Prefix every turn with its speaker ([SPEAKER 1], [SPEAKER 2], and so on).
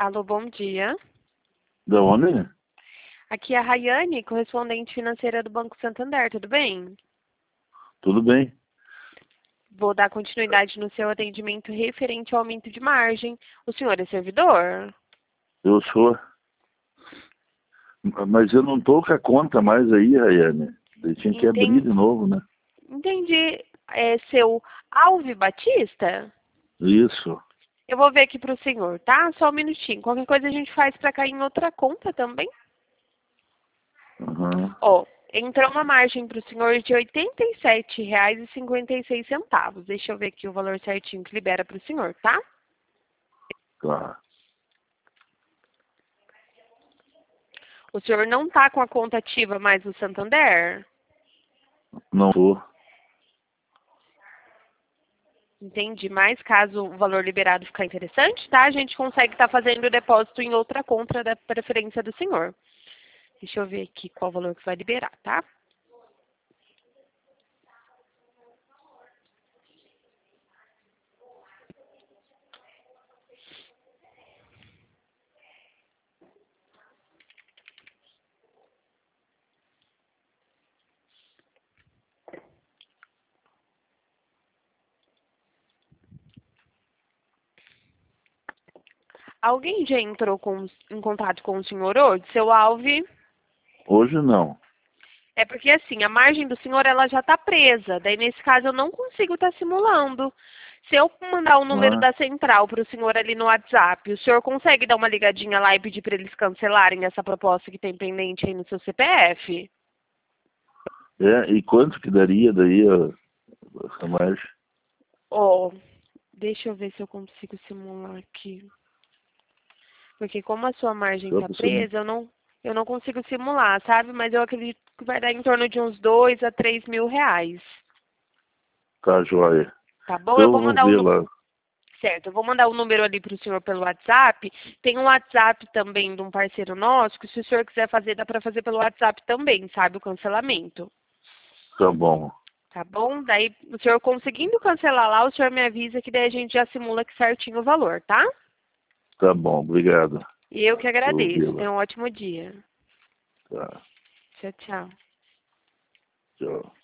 [SPEAKER 1] Alô, bom dia.
[SPEAKER 2] Da onde?
[SPEAKER 1] Aqui é a Rayane, correspondente financeira do Banco Santander, tudo bem?
[SPEAKER 2] Tudo bem?
[SPEAKER 1] Vou dar continuidade no seu atendimento referente ao aumento de margem. O senhor é servidor?
[SPEAKER 2] Eu sou. Mas eu não tô com a conta mais aí, Rayane. Eu tinha que abrir de novo, né?
[SPEAKER 1] Entendi. É seu Alve Batista?
[SPEAKER 2] Isso.
[SPEAKER 1] Eu vou ver aqui para o senhor, tá? Só um minutinho. Qualquer coisa a gente faz para cair em outra conta também.
[SPEAKER 2] Uhum.
[SPEAKER 1] Ó, entrou uma margem para o senhor de R$ 87,56. Deixa eu ver aqui o valor certinho que libera para o senhor, tá?
[SPEAKER 2] Tá.
[SPEAKER 1] O senhor não está com a conta ativa mais no Santander?
[SPEAKER 2] Não tô.
[SPEAKER 1] Entendi. Mas caso o valor liberado ficar interessante, tá? A gente consegue estar fazendo o depósito em outra conta da preferência do senhor. Deixa eu ver aqui qual valor que vai liberar, tá? Alguém já entrou em contato com o senhor hoje, seu Alve?
[SPEAKER 2] Hoje não.
[SPEAKER 1] É porque assim, a margem do senhor ela já está presa. Daí nesse caso eu não consigo estar simulando. Se eu mandar o número
[SPEAKER 2] Ah,
[SPEAKER 1] da central para o senhor ali no WhatsApp, o senhor consegue dar uma ligadinha lá e pedir para eles cancelarem essa proposta que tem pendente aí no seu CPF?
[SPEAKER 2] e quanto que daria daí essa margem?
[SPEAKER 1] Ó, deixa eu ver se eu consigo simular aqui. Porque como a sua margem
[SPEAKER 2] Só
[SPEAKER 1] está
[SPEAKER 2] pra saber.
[SPEAKER 1] presa, eu não consigo simular, sabe? Mas eu acredito que vai dar em torno de uns 2 a 3 mil reais.
[SPEAKER 2] Tá, joia.
[SPEAKER 1] Tá bom?
[SPEAKER 2] Então
[SPEAKER 1] Eu
[SPEAKER 2] eu
[SPEAKER 1] vou
[SPEAKER 2] vou
[SPEAKER 1] mandar
[SPEAKER 2] ver lá.
[SPEAKER 1] certo, eu vou mandar o número ali para o senhor pelo WhatsApp. Tem um WhatsApp também de um parceiro nosso, que se o senhor quiser fazer, dá para fazer pelo WhatsApp também, sabe? O cancelamento.
[SPEAKER 2] Tá bom.
[SPEAKER 1] Tá bom? Daí, o senhor conseguindo cancelar lá, o senhor me avisa que daí a gente já simula aqui certinho o valor, tá?
[SPEAKER 2] Tá bom, obrigado.
[SPEAKER 1] E eu que
[SPEAKER 2] Eu vou ver
[SPEAKER 1] agradeço.
[SPEAKER 2] lá.
[SPEAKER 1] Tenha um ótimo dia.
[SPEAKER 2] Tá.
[SPEAKER 1] Tchau, tchau.
[SPEAKER 2] Tchau.